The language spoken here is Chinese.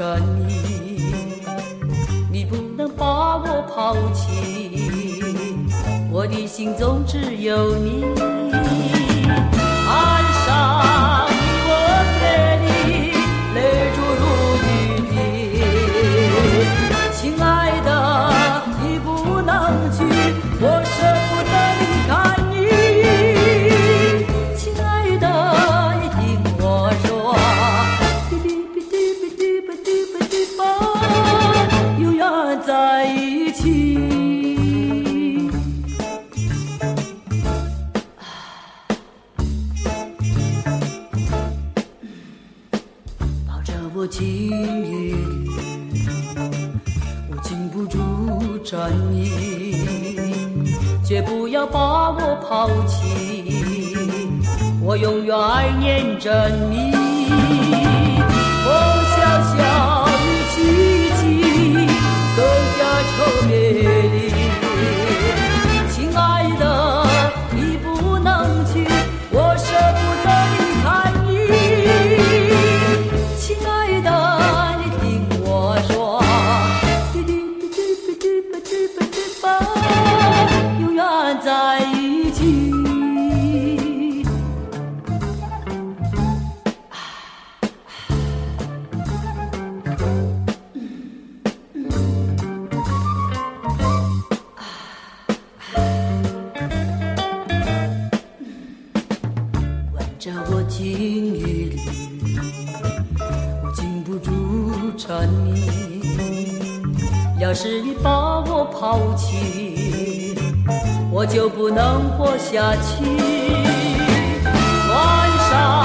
着你，你不能把我抛弃，我的心中只有你。岸上我别离，泪珠如雨滴，亲爱的，你不能去，我舍不得离开你。亲爱的，你听我说，永远在一起。抱着我情雨里，我禁不住着你，绝不要把我抛弃，我永远念着你。风萧萧雨凄凄，更加愁别离。亲爱的，你不能去，我舍不得离开你。亲爱的，你听我说，永远在一起。在我情雨里，我禁不住着你。要是你把我抛弃，我就不能活下去。船上